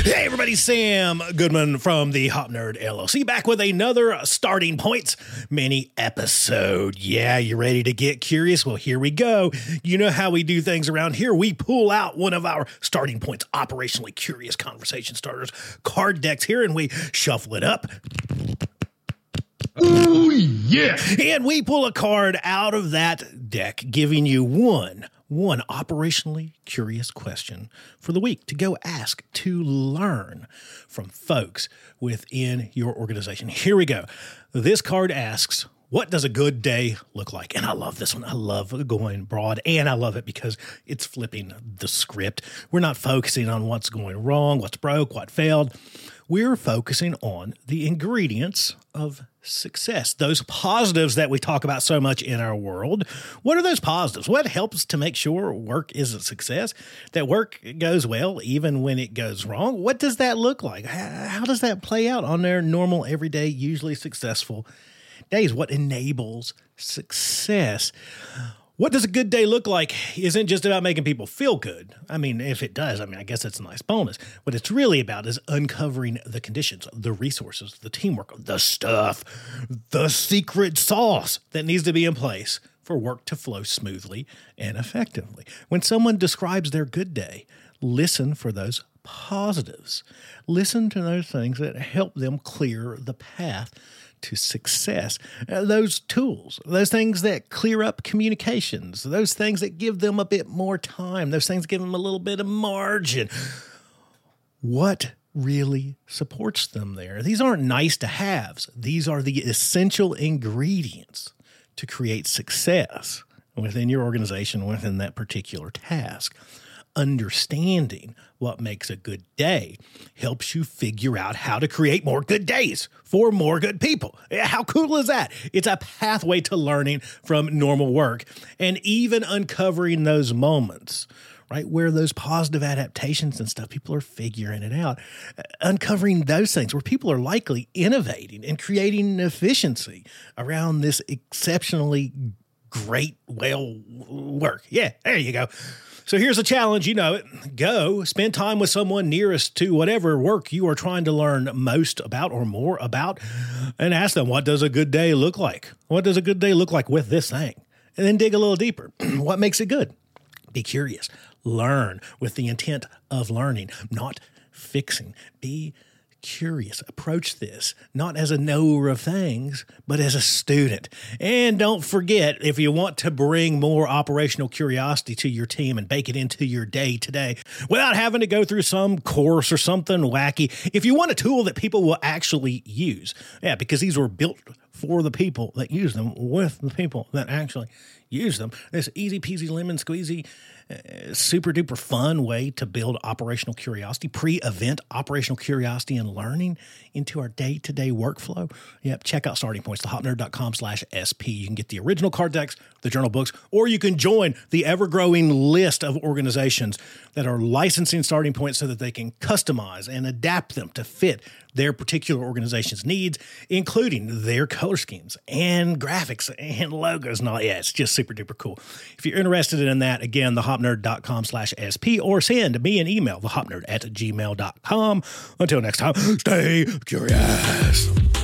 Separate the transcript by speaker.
Speaker 1: Hey everybody, Sam Goodman from the Hop Nerd LLC back with another Starting Points mini episode. Yeah, you ready to get curious? Well, here we go. You know how we do things around here. We pull out one of our Starting Points operationally curious conversation starters card decks here and we shuffle it up.
Speaker 2: Oh, yeah.
Speaker 1: And we pull a card out of that deck, giving you one operationally curious question for the week to go ask, to learn from folks within your organization. Here we go. This card asks, what does a good day look like? And I love this one. I love going broad, and I love it because it's flipping the script. We're not focusing on what's going wrong, what's broke, what failed. We're focusing on the ingredients of success, those positives that we talk about so much in our world. What are those positives? What helps to make sure work is a success, that work goes well even when it goes wrong? What does that look like? How does that play out on their normal, everyday, usually successful days? What enables success? What does a good day look like isn't just about making people feel good. I mean, if it does, I guess it's a nice bonus. What it's really about is uncovering the conditions, the resources, the teamwork, the stuff, the secret sauce that needs to be in place for work to flow smoothly and effectively. When someone describes their good day, listen for those positives. Listen to those things that help them clear the path to success. Those tools, those things that clear up communications, those things that give them a bit more time, those things that give them a little bit of margin. What really supports them there? These aren't nice to haves. These are the essential ingredients to create success within your organization, within that particular task. Understanding what makes a good day helps you figure out how to create more good days for more good people. How cool is that? It's a pathway to learning from normal work and even uncovering those moments, right, where those positive adaptations and stuff, people are figuring it out. Uncovering those things where people are likely innovating and creating efficiency around this exceptionally great, work. Yeah, there you go. So here's a challenge, you know it. Go spend time with someone nearest to whatever work you are trying to learn most about or more about, and ask them, what does a good day look like? What does a good day look like with this thing? And then dig a little deeper. What makes it good? Be curious. Learn with the intent of learning, not fixing. Be curious. Approach this not as a knower of things, but as a student. And don't forget, if you want to bring more operational curiosity to your team and bake it into your day today without having to go through some course or something wacky, if you want a tool that people will actually use, because these were built for the people that use them, with the people that actually use them. This easy peasy lemon squeezy, super duper fun way to build operational curiosity, pre-event operational curiosity and learning into our day-to-day workflow. Yep, check out Starting Points, thehopnerd.com/SP. You can get the original card decks, the journal books, or you can join the ever-growing list of organizations that are licensing Starting Points so that they can customize and adapt them to fit their particular organization's needs, including their color schemes and graphics and logos and all. Yeah, it's just super duper cool. If you're interested in that, again, thehopnerd.com/SP, or send me an email, thehopnerd@gmail.com. Until next time, stay curious.